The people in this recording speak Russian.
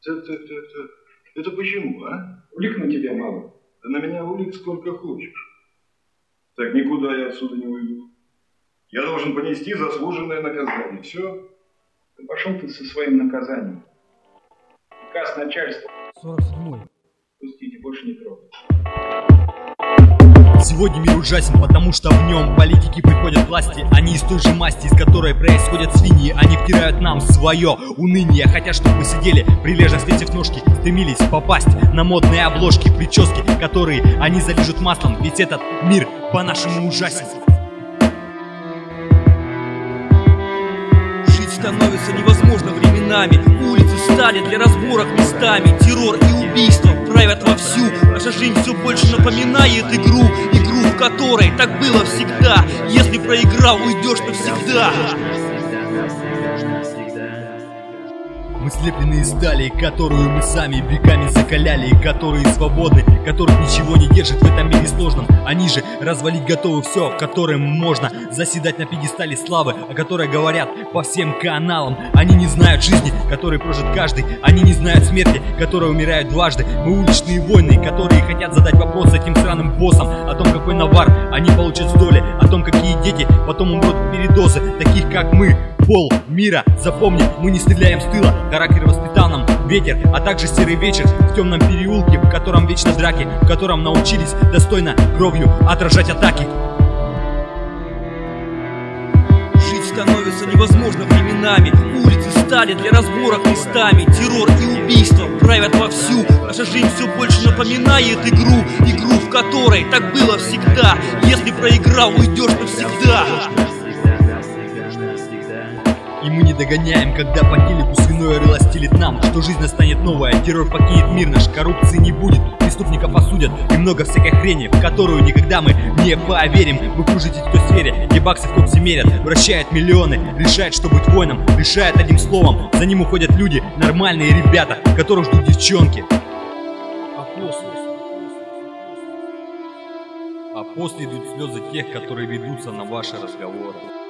Это почему, а? Улик на тебя мало. Да на меня улик сколько хочешь. Так никуда я отсюда не уйду. Я должен понести заслуженное наказание. Все? Да пошел ты со своим наказанием. Приказ начальства. 47-й. Пустите, больше не трогать. Сегодня мир ужасен, потому что в нем политики приходят к власти. Они из той же масти, из которой происходят свиньи. Они втирают нам свое уныние. Хотят, чтобы мы сидели, прилежно свесив ножки, стремились попасть на модные обложки, прически, которые они залижут маслом. Ведь этот мир по-нашему ужасен. Жить становится невозможно временами. Улицы стали для разборок местами. Террор и убийства правят вовсю. Наша жизнь все больше напоминает игру, в которой так было всегда. Если проиграл, уйдешь навсегда. Мы слеплены из стали, которую мы сами веками закаляли, и которые свободны, которых ничего не держит в этом мире сложном. Они же развалить готовы все, которым можно заседать на пьедестале славы, о которой говорят по всем каналам. Они не знают жизни, которой прожит каждый. Они не знают смерти, которая умирает дважды. Мы уличные воины, которые хотят задать вопрос этим сраным боссам о том, какой навар они получат с доли, о том, какие дети потом умрут от передозы, таких как мы. Пол мира, запомни, мы не стреляем с тыла. Характер воспитал нам ветер, а также серый вечер в темном переулке, в котором вечно драки, в котором научились достойно кровью отражать атаки. Жить становится невозможно временами. Улицы стали для разборок местами. Террор и убийства правят вовсю. Наша жизнь все больше напоминает игру, в которой так было всегда. Если проиграл, уйдешь навсегда. И мы не догоняем, когда по телеку свиное рыло стелит нам, что жизнь настанет новая, террор покинет мир наш, коррупции не будет, преступников осудят и много всякой хрени, в которую никогда мы не поверим. Вы кружитесь в той сфере, где баксы в копсе мерят, вращает миллионы, решает, что быть воином, решает одним словом. За ним уходят люди, нормальные ребята, которых ждут девчонки. А после идут слезы тех, которые ведутся на ваши разговоры.